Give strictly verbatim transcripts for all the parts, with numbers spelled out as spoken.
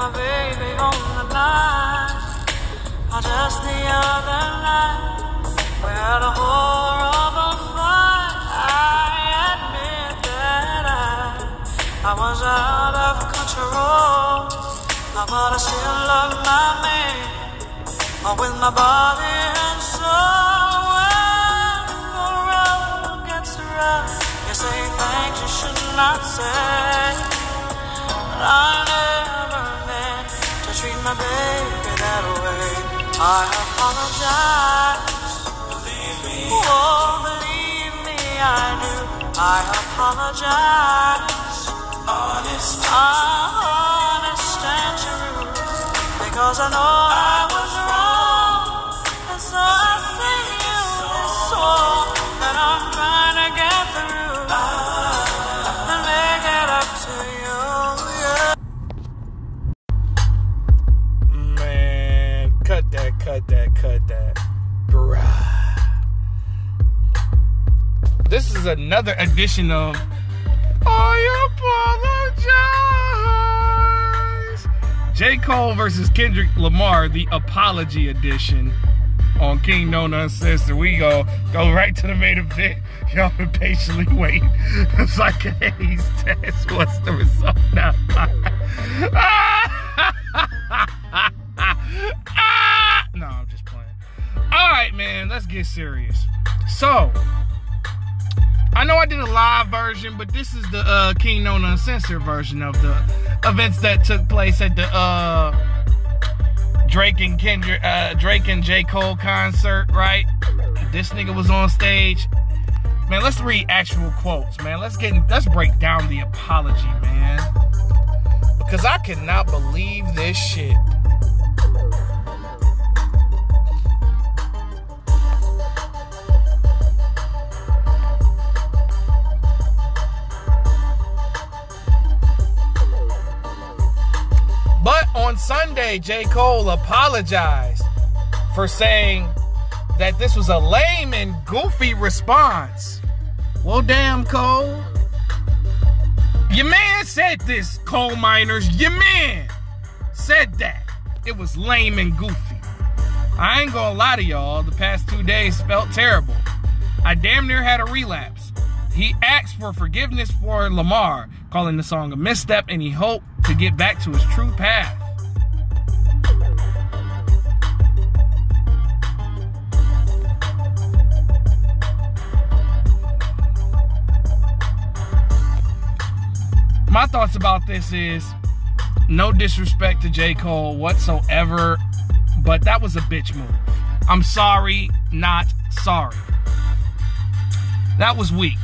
my baby on the line. Oh, just the other night, we had a horrible fight. I admit that I, I was out of control, but I still love my man, oh, with my body and soul. When the road gets rough, you say things you should not say, but I never meant to treat my baby that way. I apologize, believe me, oh, believe me, I do. I apologize, honest, honest and true, because I know I was wrong, and so I sing you this song that I'm trying to get through, and make it up to you, yeah. Cut that, cut that, cut that. Bruh. This is another edition of I Apologize. J. Cole versus Kendrick Lamar, the apology edition on King No Uncensored. We go go right to the main event. Y'all been patiently waiting. It's like a haze test. What's the result now? No, I'm just playing. All right, man, let's get serious. So, I know I did a live version, but this is the uh, King No Uncensored version of the events that took place at the uh, Drake and Kendrick, uh, Drake and J. Cole concert, right? This nigga was on stage. Man, let's read actual quotes, man. Let's get, let's break down the apology, man, because I cannot believe this shit. But on Sunday, J. Cole apologized for saying that this was a lame and goofy response. Well, damn, Cole. Your man said this, coal miners. Your man said that. It was lame and goofy. I ain't gonna lie to y'all, the past two days felt terrible. I damn near had a relapse. He asked for forgiveness for Lamar, calling the song a misstep, and he hoped to get back to his true path. My thoughts about this is, no disrespect to J. Cole whatsoever, but that was a bitch move. I'm sorry, not sorry. That was weak.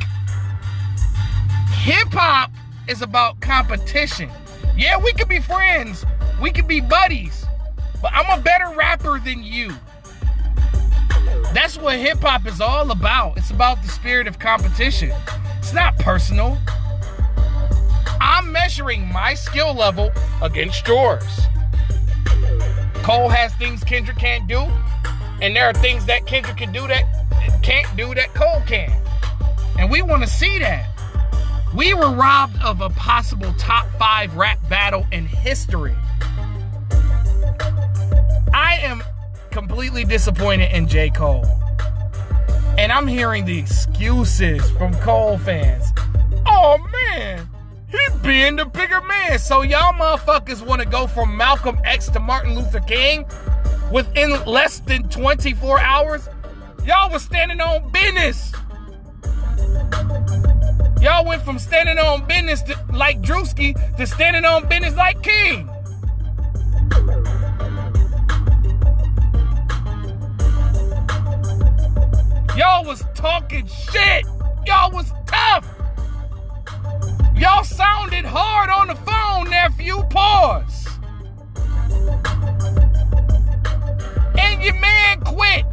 Hip-hop is about competition. Yeah, we could be friends. We could be buddies. But I'm a better rapper than you. That's what hip-hop is all about. It's about the spirit of competition. It's not personal. I'm measuring my skill level against yours. Cole has things Kendrick can't do, and there are things that Kendrick can do that can't do that Cole can. And we want to see that. We were robbed of a possible top five rap battle in history. I am completely disappointed in J. Cole. And I'm hearing the excuses from Cole fans. Oh man, he being the bigger man. So y'all motherfuckers want to go from Malcolm X to Martin Luther King within less than twenty-four hours? Y'all was standing on business. Y'all went from standing on business to, like Drewski, to standing on business like King. Y'all was talking shit. Y'all was tough. Y'all sounded hard on the phone, nephew. Pause. And your man quit.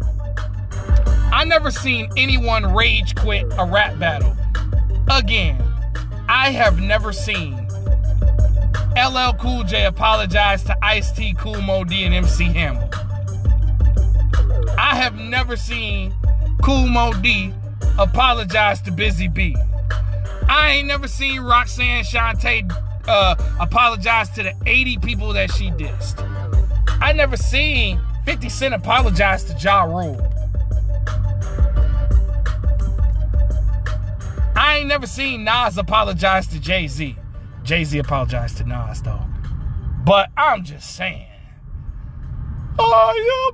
I never seen anyone rage quit a rap battle. Again, I have never seen L L Cool J apologize to Ice-T, Kool Moe Dee, and M C Hammer. I have never seen Kool Moe Dee apologize to Busy B. I ain't never seen Roxanne Shante uh, apologize to the eighty people that she dissed. I never seen fifty Cent apologize to Ja Rule. I ain't never seen Nas apologize to Jay-Z. Jay-Z apologized to Nas, though. But I'm just saying. I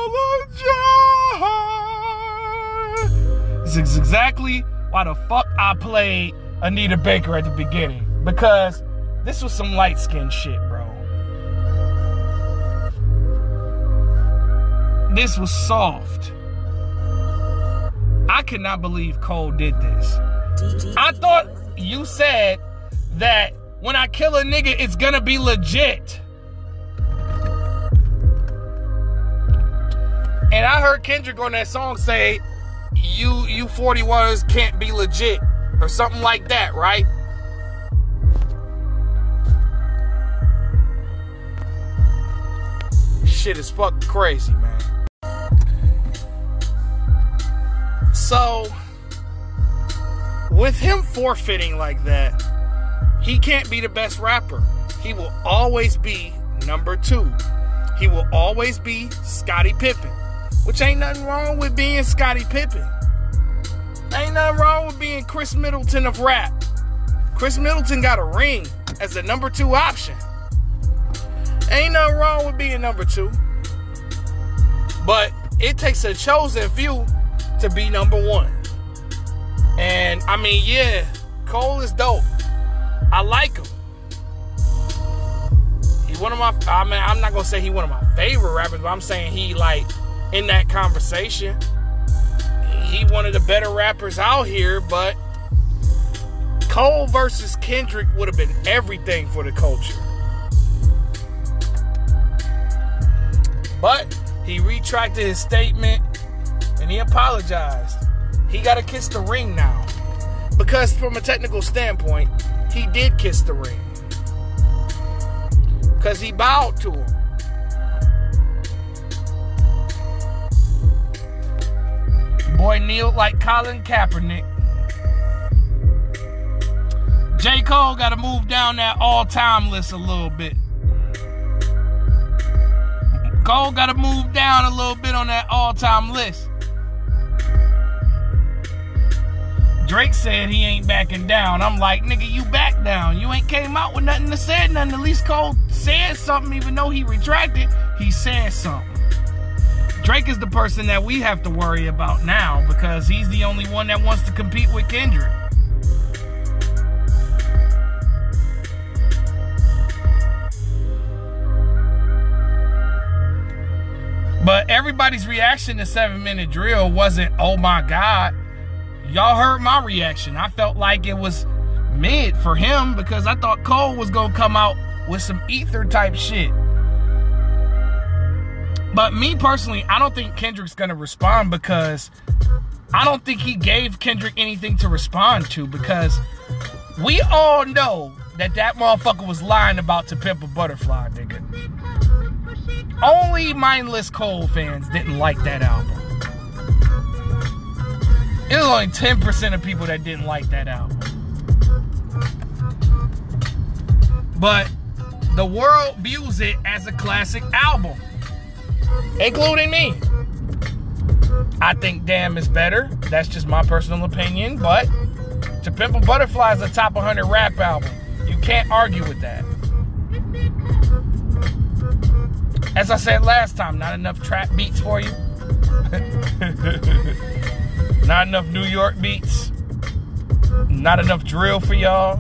apologize. This is exactly why the fuck I played Anita Baker at the beginning. Because this was some light-skinned shit, bro. This was soft. I could not believe Cole did this. I thought you said that when I kill a nigga, it's gonna be legit. And I heard Kendrick on that song say, you you forty-ones can't be legit, or something like that, right? Shit is fucking crazy, man. So, with him forfeiting like that, he can't be the best rapper. He will always be number two. He will always be Scottie Pippen. Which ain't nothing wrong with being Scottie Pippen. Ain't nothing wrong with being Chris Middleton of rap. Chris Middleton got a ring as the number two option. Ain't nothing wrong with being number two. But it takes a chosen few to be number one. And, I mean, yeah, Cole is dope. I like him. He one of my, I mean, I'm not going to say he one of my favorite rappers, but I'm saying he, like, in that conversation, he one of the better rappers out here, but Cole versus Kendrick would have been everything for the culture. But he retracted his statement and he apologized. He got to kiss the ring now. Because from a technical standpoint, he did kiss the ring. Because he bowed to him. Boy kneeled like Colin Kaepernick. J. Cole got to move down that all-time list a little bit. Cole got to move down a little bit on that all-time list. Drake said he ain't backing down. I'm like, nigga, you back down. You ain't came out with nothing to say nothing. At least Cole said something, even though he retracted. He said something. Drake is the person that we have to worry about now because he's the only one that wants to compete with Kendrick. But everybody's reaction to seven minute Drill wasn't, oh my God. Y'all heard my reaction. I felt like it was mid for him because I thought Cole was going to come out with some ether type shit. But me personally, I don't think Kendrick's going to respond because I don't think he gave Kendrick anything to respond to because we all know that that motherfucker was lying about To Pimp a Butterfly, nigga. Only mindless Cole fans didn't like that album. It was only ten percent of people that didn't like that album. But the world views it as a classic album. Including me. I think Damn is better. That's just my personal opinion. But To Pimp a Butterfly is a top one hundred rap album. You can't argue with that. As I said last time, not enough trap beats for you. Not enough New York beats. Not enough drill for y'all.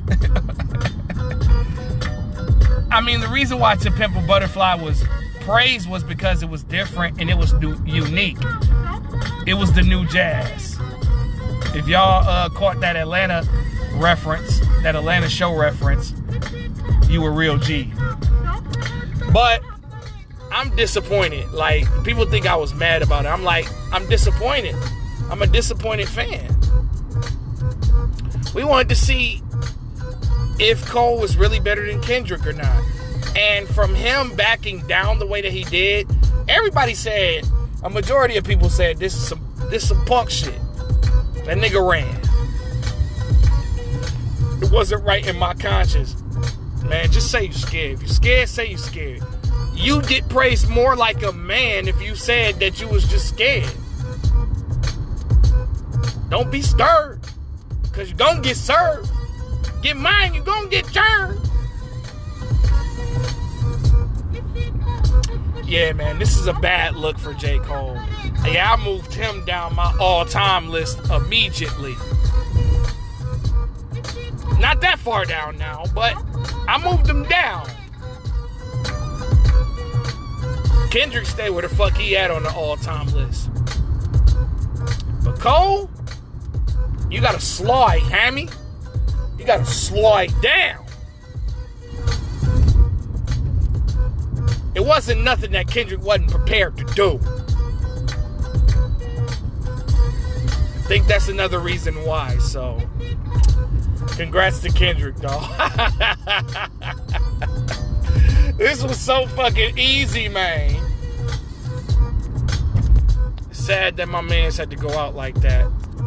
I mean, the reason why To Pimp a Butterfly was praised was because it was different and it was new, unique. It was the new jazz. If y'all uh, caught that Atlanta reference, that Atlanta show reference, you were real G. But I'm disappointed. Like, people think I was mad about it. I'm like, I'm disappointed. I'm a disappointed fan. We wanted to see if Cole was really better than Kendrick or not. And from him backing down the way that he did, everybody said, a majority of people said, this is some this is some punk shit. That nigga ran. It wasn't right in my conscience. Man, just say you're scared. If you're scared, say you're scared. You get praised more like a man if you said that you was just scared. Don't be scared, because you're going to get served. Get mine, you're going to get turned. Yeah, man, this is a bad look for J. Cole. Yeah, I moved him down my all-time list immediately. Not that far down now, but I moved him down. Kendrick stay where the fuck he at on the all-time list. But Cole, you gotta slide, hammy. You gotta slide down. It wasn't nothing that Kendrick wasn't prepared to do. I think that's another reason why, so congrats to Kendrick, dog. This was so fucking easy, man. It's sad that my mans had to go out like that.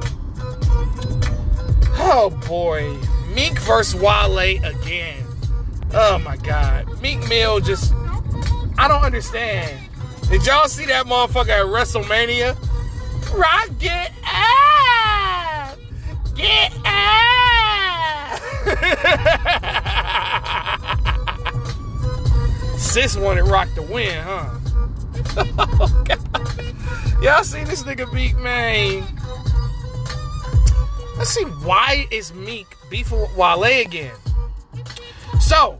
Oh, boy. Meek versus Wale again. Oh, my God. Meek Mill just... I don't understand. Did y'all see that motherfucker at WrestleMania? Rock, get out! Get out! Sis wanted Rock to win, huh? Oh, God. Y'all see this nigga Meek, man? Let's see, why is Meek beefing with Wale again? So,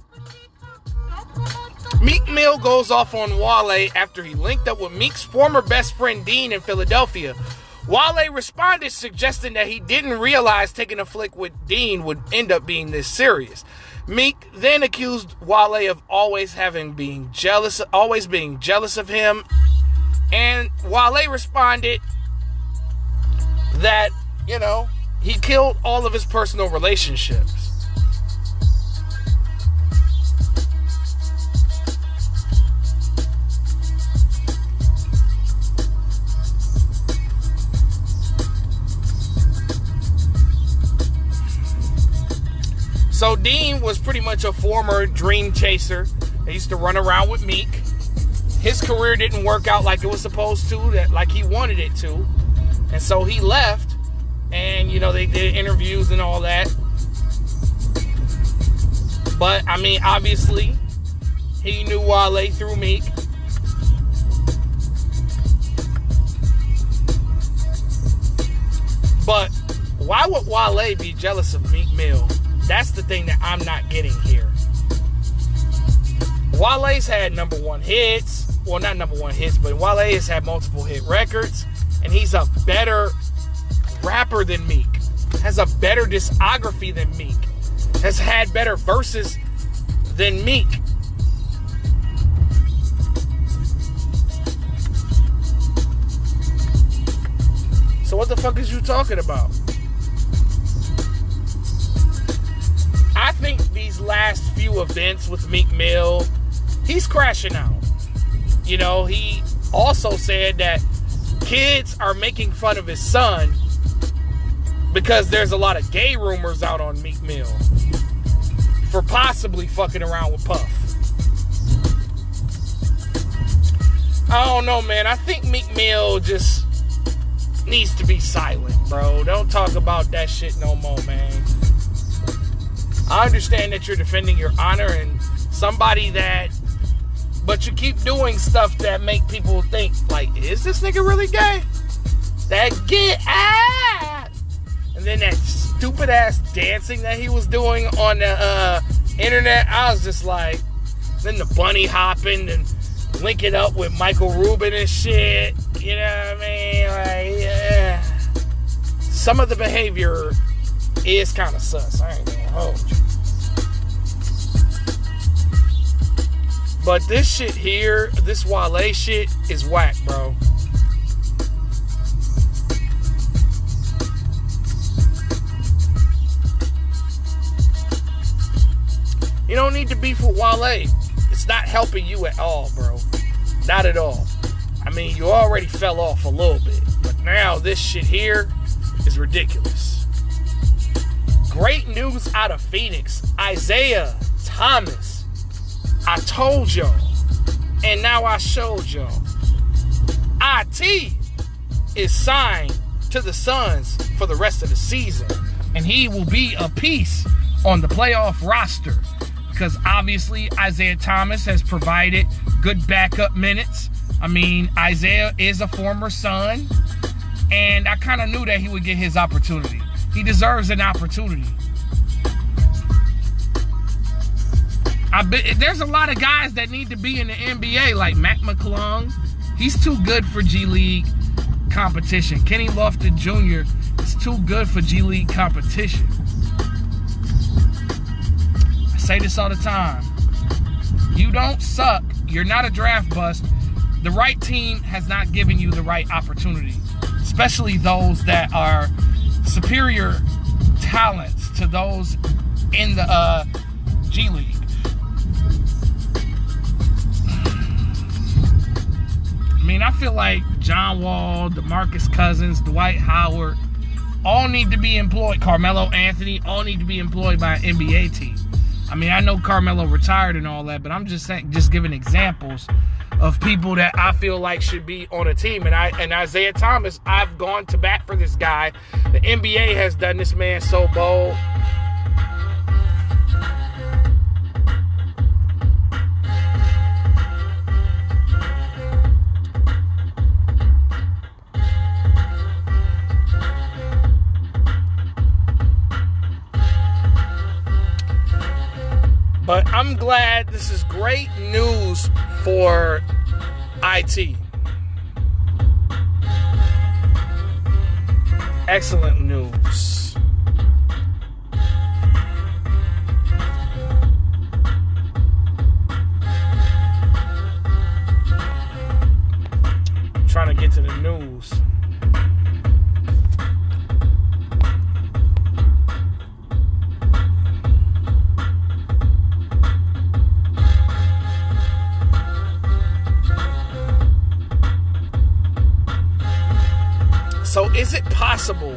Meek Mill goes off on Wale after he linked up with Meek's former best friend Dean in Philadelphia. Wale responded, suggesting that he didn't realize taking a flick with Dean would end up being this serious. Meek then accused Wale of always having being jealous, always being jealous of him, and Wale responded that, you know, he killed all of his personal relationships. So Dean was pretty much a former dream chaser. He used to run around with Meek. His career didn't work out like it was supposed to, that like he wanted it to. And so he left. And, you know, they did interviews and all that. But, I mean, obviously, he knew Wale through Meek. But why would Wale be jealous of Meek Mill? That's the thing that I'm not getting here. Wale's had number one hits. Well, not number one hits, but Wale has had multiple hit records. And he's a better rapper than Meek. Has a better discography than Meek. Has had better verses than Meek. So what the fuck is you talking about? I think these last few events with Meek Mill, he's crashing out. You know, he also said that kids are making fun of his son because there's a lot of gay rumors out on Meek Mill for possibly fucking around with Puff. I don't know, man. I think Meek Mill just needs to be silent, bro. Don't talk about that shit no more, man. I understand that you're defending your honor and somebody that, but you keep doing stuff that make people think, like, is this nigga really gay? That get out! And then that stupid ass dancing that he was doing on the uh, internet, I was just like, then the bunny hopping and linking up with Michael Rubin and shit. You know what I mean? Like, yeah. Some of the behavior is kind of sus. I ain't gonna hold you. But this shit here, this Wale shit is whack, bro. You don't need to beef with Wale. It's not helping you at all, bro. Not at all. I mean, you already fell off a little bit. But now this shit here is ridiculous. Great news out of Phoenix. Isaiah Thomas. I told y'all, and now I showed y'all. I T is signed to the Suns for the rest of the season, and he will be a piece on the playoff roster because obviously Isaiah Thomas has provided good backup minutes. I mean, Isaiah is a former Sun, and I kind of knew that he would get his opportunity. He deserves an opportunity. I bet there's a lot of guys that need to be in the N B A, like Mac McClung. He's too good for G League competition. Kenny Lofton Junior is too good for G League competition. I say this all the time. You don't suck. You're not a draft bust. The right team has not given you the right opportunity, especially those that are superior talents to those in the uh, G League. I mean, I feel like John Wall, DeMarcus Cousins, Dwight Howard, all need to be employed. Carmelo Anthony, all need to be employed by an N B A team. I mean, I know Carmelo retired and all that, but I'm just saying, just giving examples of people that I feel like should be on a team. And I and Isaiah Thomas, I've gone to bat for this guy. The N B A has done this man so bold. But I'm glad. This is great news for I T. Excellent news. I'm trying to get to the news. So is it possible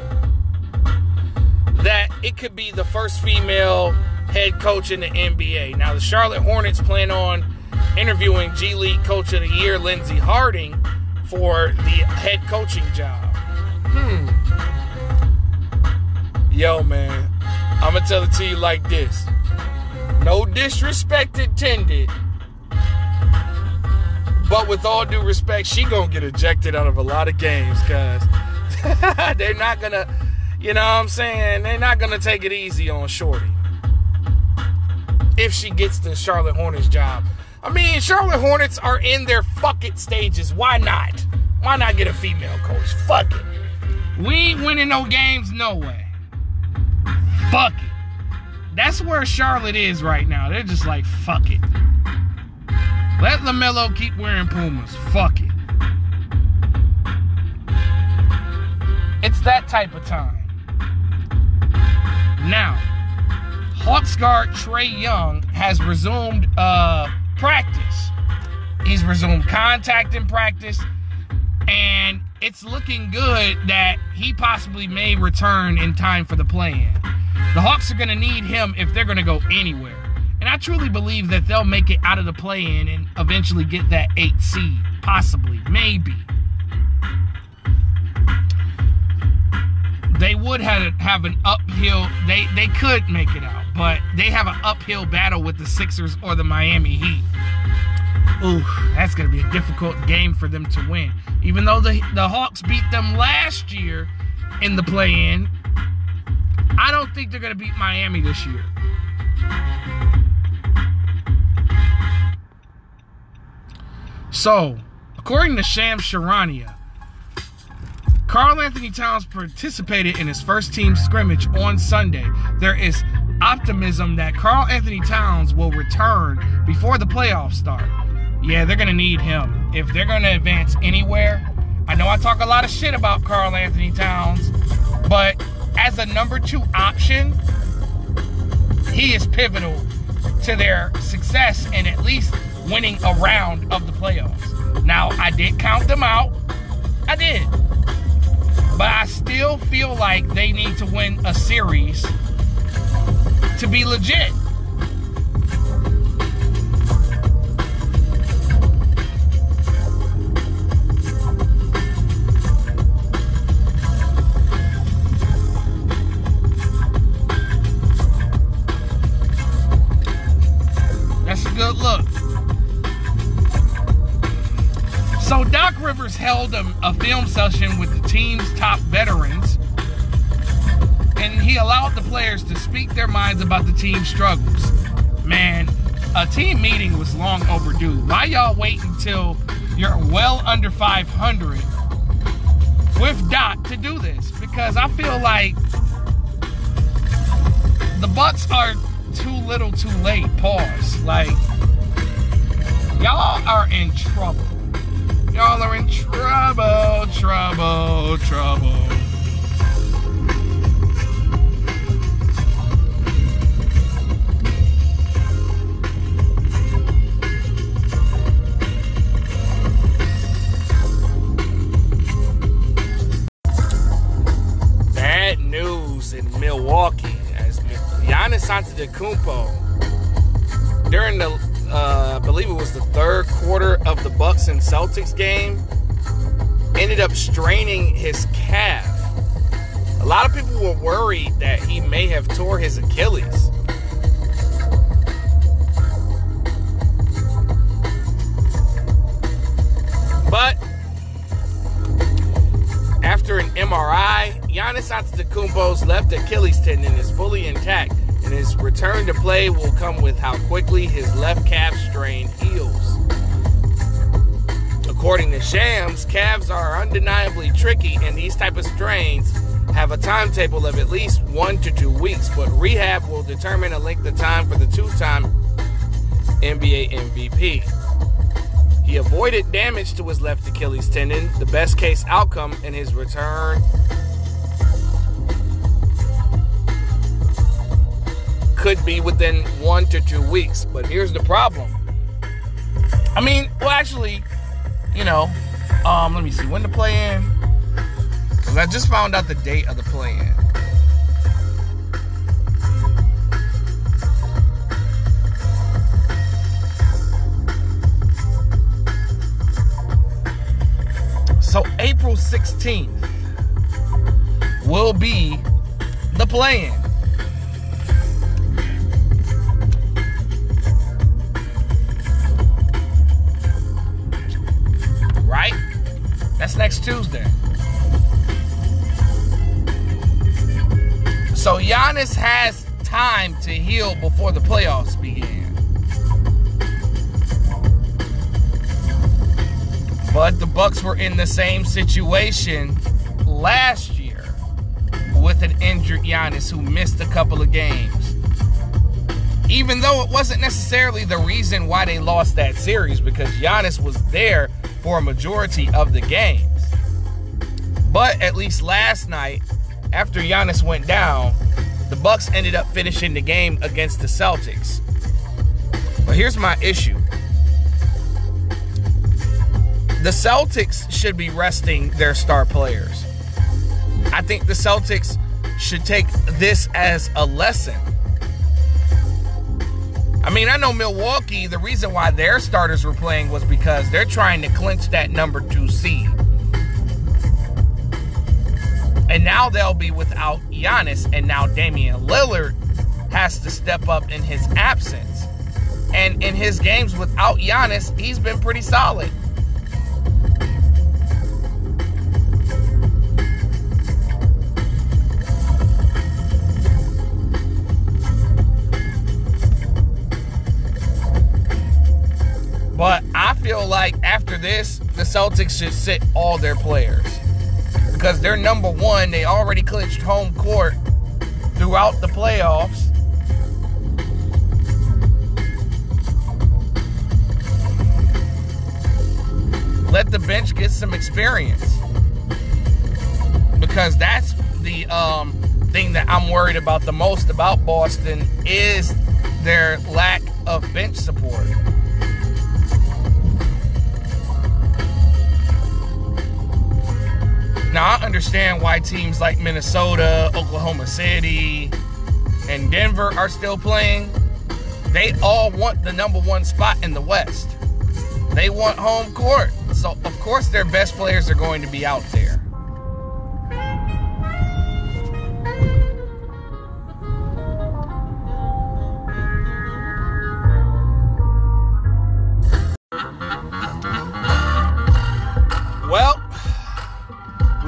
that it could be the first female head coach in the N B A? Now, the Charlotte Hornets plan on interviewing G League Coach of the Year, Lindsey Harding, for the head coaching job. Hmm. Yo, man, I'm going to tell it to you like this. No disrespect intended. But with all due respect, she going to get ejected out of a lot of games because they're not going to, you know what I'm saying? They're not going to take it easy on Shorty if she gets the Charlotte Hornets job. I mean, Charlotte Hornets are in their fuck it stages. Why not? Why not get a female coach? Fuck it. We ain't winning no games, no way. Fuck it. That's where Charlotte is right now. They're just like, fuck it. Let LaMelo keep wearing Pumas. Fuck it. It's that type of time. Now, Hawks guard Trae Young has resumed uh, practice. He's resumed contact in practice, and it's looking good that he possibly may return in time for the play-in. The Hawks are going to need him if they're going to go anywhere. And I truly believe that they'll make it out of the play-in and eventually get that eighth seed. Possibly. Maybe. They would have, have an uphill... They, they could make it out. But they have an uphill battle with the Sixers or the Miami Heat. Ooh, that's going to be a difficult game for them to win. Even though the, the Hawks beat them last year in the play-in, I don't think they're going to beat Miami this year. So, according to Shams Charania, Karl Anthony Towns participated in his first team scrimmage on Sunday. There is optimism that Karl Anthony Towns will return before the playoffs start. Yeah, they're going to need him. If they're going to advance anywhere, I know I talk a lot of shit about Karl Anthony Towns, but as a number two option, he is pivotal to their success and at least winning a round of the playoffs. Now, I did count them out. I did. But I still feel like they need to win a series to be legit. So look. So Doc Rivers held a, a film session with the team's top veterans, and he allowed the players to speak their minds about the team's struggles. Man, a team meeting was long overdue. Why y'all wait until you're well under five hundred with Doc to do this? Because I feel like the Bucks are too little too late. Pause. Like, y'all are in trouble. Y'all are in trouble, trouble, trouble. Bad news in Milwaukee as Giannis Antetokounmpo during the Uh, I believe it was the third quarter of the Bucks and Celtics game, ended up straining his calf. A lot of people were worried that he may have tore his Achilles. But after an M R I, Giannis Antetokounmpo's left Achilles tendon is fully intact, and his return to play will come with how quickly his left calf strain heals. According to Shams, calves are undeniably tricky, and these type of strains have a timetable of at least one to two weeks, but rehab will determine a length of time for the two-time N B A M V P. He avoided damage to his left Achilles tendon, the best case outcome in his return could be within one to two weeks. But here's the problem. I mean, well, actually, you know, um, let me see when to play in. Because I just found out the date of the play in. So April sixteenth will be the play in. Right? That's next Tuesday. So Giannis has time to heal before the playoffs begin. But the Bucks were in the same situation last year with an injured Giannis who missed a couple of games. Even though it wasn't necessarily the reason why they lost that series, because Giannis was there for a majority of the games. But at least last night, after Giannis went down, the Bucks ended up finishing the game against the Celtics. But here's my issue. The Celtics should be resting their star players. I think the Celtics should take this as a lesson. I mean, I know Milwaukee, the reason why their starters were playing was because they're trying to clinch that number two seed. And now they'll be without Giannis, and now Damian Lillard has to step up in his absence. And in his games without Giannis, he's been pretty solid. But I feel like after this, the Celtics should sit all their players. Because they're number one. They already clinched home court throughout the playoffs. Let the bench get some experience. Because that's the um, thing that I'm worried about the most about Boston is their lack of bench support. Now, I understand why teams like Minnesota, Oklahoma City, and Denver are still playing. They all want the number one spot in the West. They want home court. So, of course, their best players are going to be out there.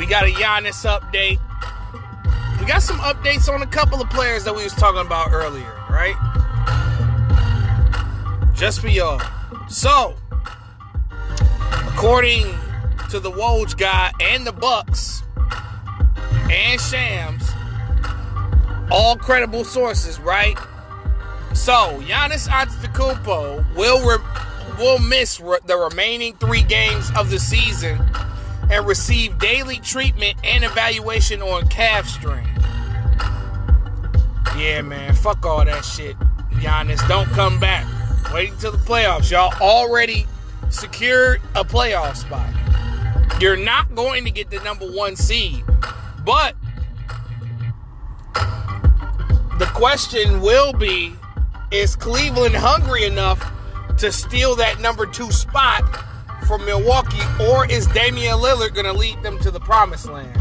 got a Giannis update. We got some updates on a couple of players that we was talking about earlier, right? Just for y'all. So, according to the Woj guy and the Bucks and Shams, all credible sources, right? So, Giannis Antetokounmpo will re- will miss re- the remaining three games of the season and receive daily treatment and evaluation on calf strain. Yeah, man, fuck all that shit, Giannis. Don't come back. Wait until the playoffs. Y'all already secured a playoff spot. You're not going to get the number one seed. But the question will be, is Cleveland hungry enough to steal that number two spot from Milwaukee, or is Damian Lillard going to lead them to the promised land?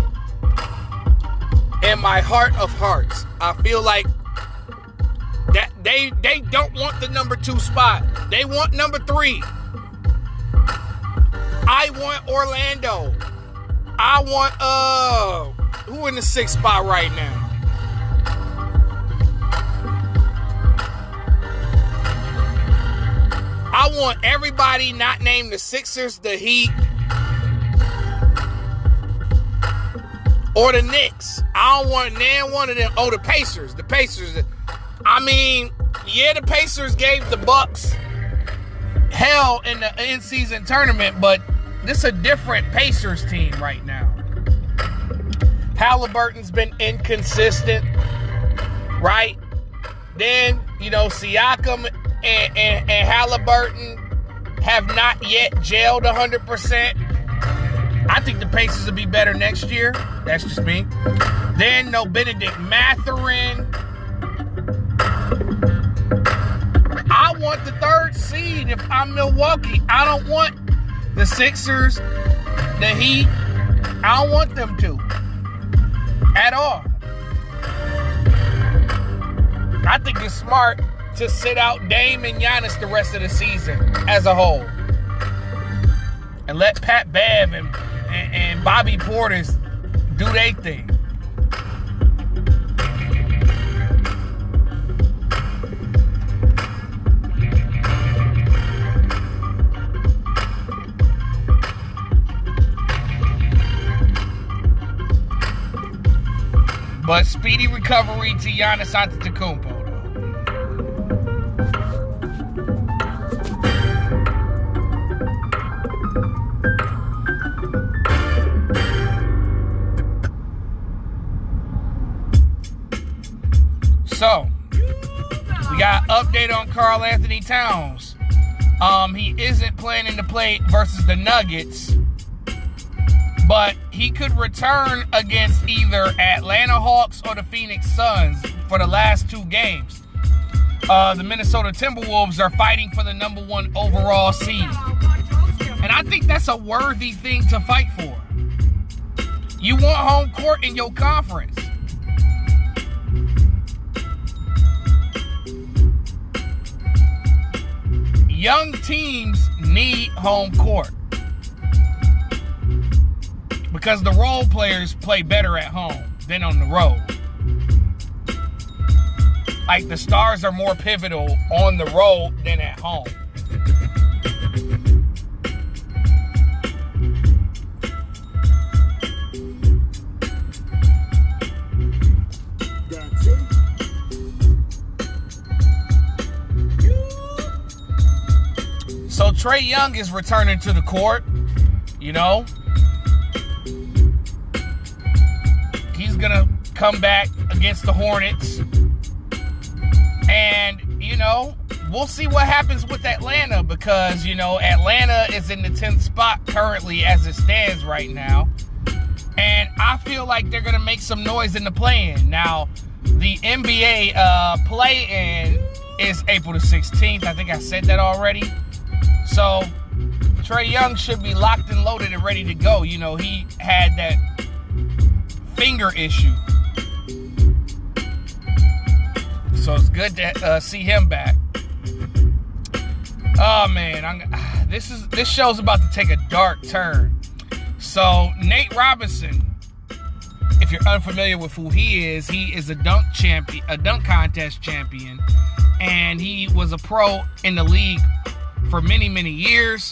In my heart of hearts, I feel like that they they don't want the number two spot. They want number three. I want Orlando. I want uh who in the sixth spot right now? I want everybody not named the Sixers, the Heat, or the Knicks. I don't want none one of them. Oh, the Pacers. The Pacers. I mean, yeah, the Pacers gave the Bucks hell in the in-season tournament, but this is a different Pacers team right now. Halliburton's been inconsistent, right? Then, you know, Siakam and, and, and Halliburton have not yet gelled one hundred percent. I think the Pacers will be better next year. That's just me. Then, no Benedict Mathurin. I want the third seed if I'm Milwaukee. I don't want the Sixers, the Heat. I don't want them to. At all. I think it's smart to sit out Dame and Giannis the rest of the season as a whole. And let Pat Bev and, and, and Bobby Portis do their thing. But speedy recovery to Giannis Antetokounmpo. So, we got an update on Karl Anthony Towns. Um, he isn't planning to play versus the Nuggets, but he could return against either Atlanta Hawks or the Phoenix Suns for the last two games. Uh, the Minnesota Timberwolves are fighting for the number one overall seed. And I think that's a worthy thing to fight for. You want home court in your conference. Young teams need home court because the role players play better at home than on the road. Like, the stars are more pivotal on the road than at home. So Trae Young is returning to the court, you know. He's going to come back against the Hornets. And, you know, we'll see what happens with Atlanta because, you know, Atlanta is in the tenth spot currently as it stands right now. And I feel like they're going to make some noise in the play-in. Now, the N B A uh, play-in is April the sixteenth. I think I said that already. So, Trae Young should be locked and loaded and ready to go. You know, he had that finger issue. So, it's good to uh, see him back. Oh, man. I'm, this is this show's about to take a dark turn. So, Nate Robinson if you're unfamiliar with who he is, he is a dunk champion, a dunk contest champion, and he was a pro in the league for many, many years.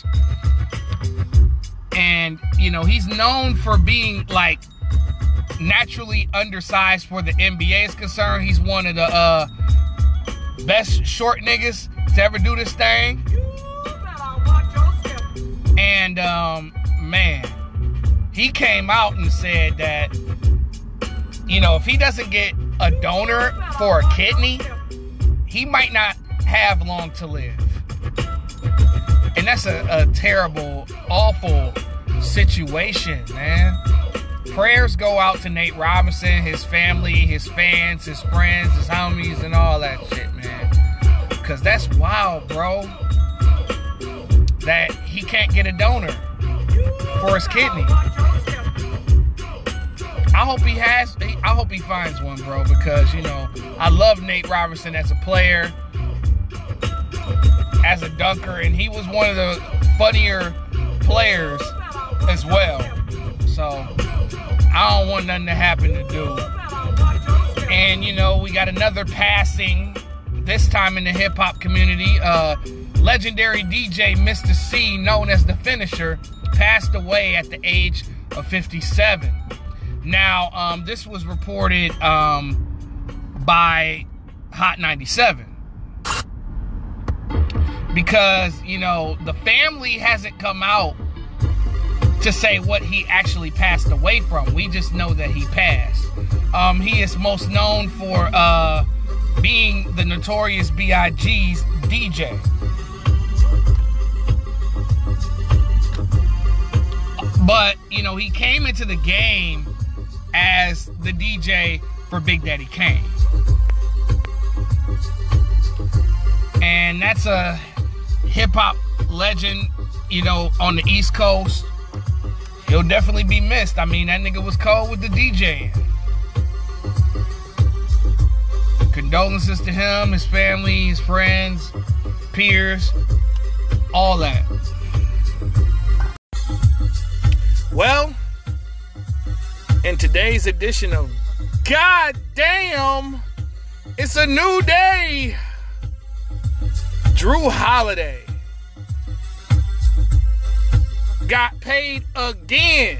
And, you know, he's known for being, like, naturally undersized where the N B A is concerned. He's one of the uh, best short niggas to ever do this thing. And, um, man, he came out and said that, you know, if he doesn't get a donor for a kidney, he might not have long to live. And that's a, a terrible, awful situation, man. Prayers go out to Nate Robinson, his family, his fans, his friends, his homies, and all that shit, man. Because that's wild, bro. That he can't get a donor for his kidney. I hope he has, I hope he finds one, bro, because, you know, I love Nate Robinson as a player, as a dunker, and he was one of the funnier players as well. So I don't want nothing to happen to Dude. And, you know, we got another passing, this time in the hip-hop community. Uh, legendary D J Mister C, known as The Finisher, passed away at the age of fifty-seven. Now, um, this was reported um, by Hot ninety-seven. Because, you know, the family hasn't come out to say what he actually passed away from. We just know that he passed. Um, he is most known for uh, being the Notorious B I G's D J. But, you know, he came into the game as the D J for Big Daddy Kane. And that's a hip-hop legend, you know, on the East Coast. He'll definitely be missed. I mean, that nigga was cold with the DJing. Condolences to him, his family, his friends, peers, all that. Well, in today's edition of God Damn, It's a New Day, Jrue Holiday got paid again.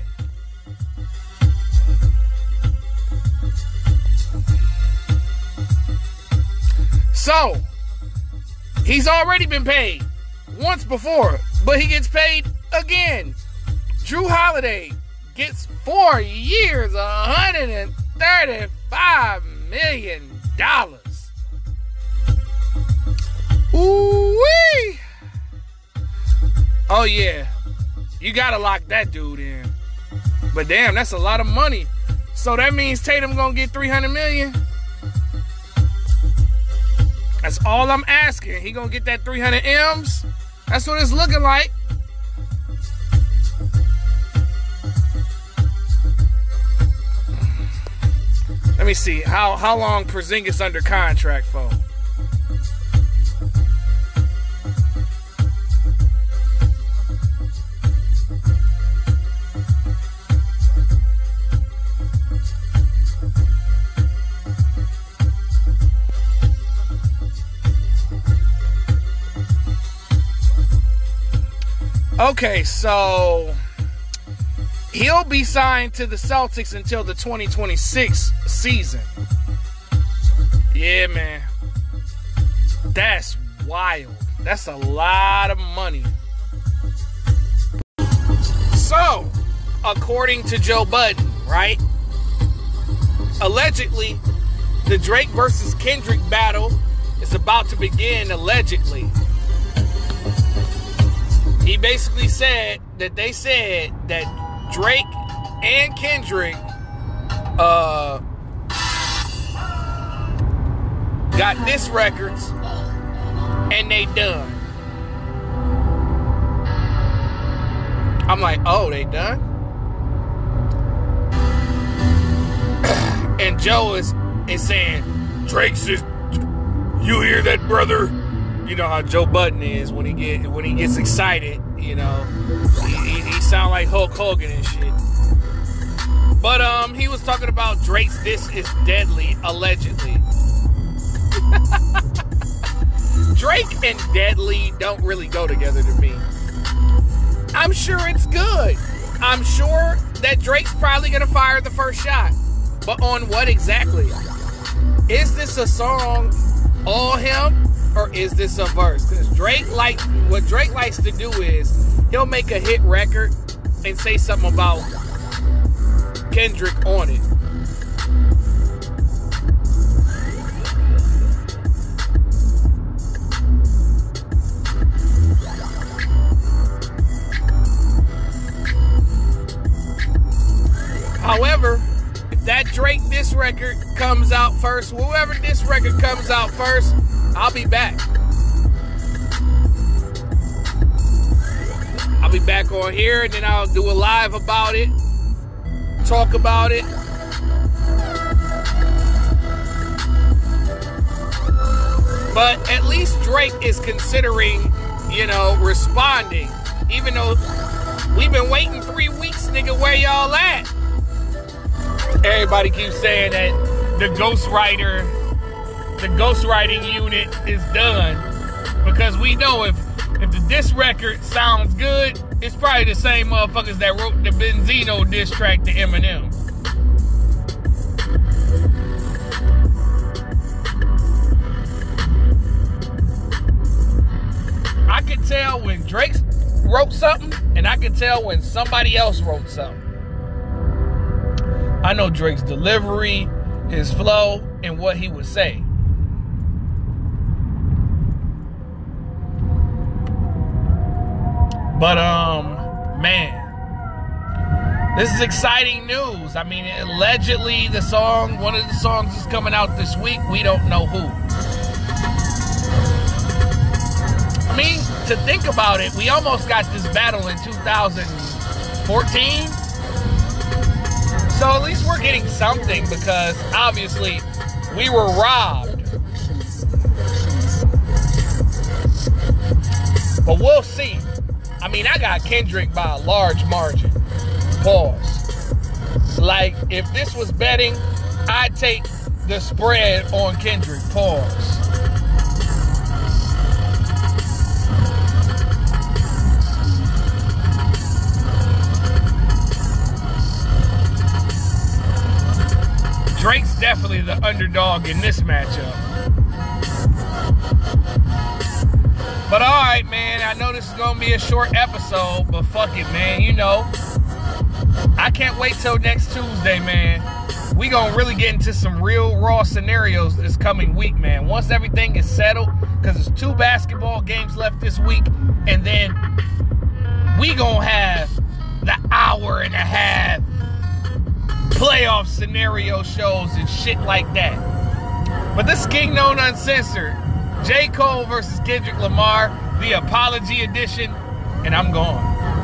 So, he's already been paid once before, but he gets paid again. Jrue Holiday gets four years, one hundred thirty-five million dollars. Ooh-wee! Oh, yeah. You gotta lock that dude in. But damn, that's a lot of money. So that means Tatum gonna get three hundred million dollars? That's all I'm asking. He gonna get that three hundred M's? That's what it's looking like. Let me see. How, how long Porzingis under contract for? Okay, so he'll be signed to the Celtics until the twenty twenty-six season. Yeah, man. That's wild. That's a lot of money. So, according to Joe Budden, right? Allegedly, the Drake versus Kendrick battle is about to begin, allegedly. He basically said that they said that Drake and Kendrick uh, got diss records and they done. I'm like, oh, they done? And Joe is, is saying, Drake says, you hear that, brother? You know how Joe Budden is when he get when he gets excited, you know. He, he, he sound like Hulk Hogan and shit. But um, he was talking about Drake's "This Is Deadly" allegedly. Drake and deadly don't really go together to me. I'm sure it's good. I'm sure that Drake's probably gonna fire the first shot. But on what exactly? Is this a song all him, or is this a verse? Because Drake like what Drake likes to do is he'll make a hit record and say something about Kendrick on it. However, if that Drake diss record comes out first, whoever diss record comes out first, I'll be back. I'll be back on here, and then I'll do a live about it, talk about it. But at least Drake is considering, you know, responding. Even though we've been waiting three weeks, nigga, where y'all at? Everybody keeps saying that the ghostwriter, the ghostwriting unit is done. Because we know if if the diss record sounds good, it's probably the same motherfuckers that wrote the Benzino diss track to Eminem. I could tell when Drake wrote something, and I could tell when somebody else wrote something. I know Drake's delivery, his flow, and what he would say. But, um, man, this is exciting news. I mean, allegedly the song, one of the songs is coming out this week. We don't know who. I mean, to think about it, we almost got this battle in two thousand fourteen. So at least we're getting something, because obviously we were robbed. But we'll see. I mean, I got Kendrick by a large margin. Pause. Like, if this was betting, I'd take the spread on Kendrick. Pause. Drake's definitely the underdog in this matchup. But alright, man, I know this is going to be a short episode, but fuck it, man. You know, I can't wait till next Tuesday, man. We going to really get into some real raw scenarios this coming week, man. Once everything is settled, because there's two basketball games left this week, and then we going to have the hour and a half playoff scenario shows and shit like that. But this is King Known Uncensored. J. Cole versus Kendrick Lamar, the Apology Edition, and I'm gone.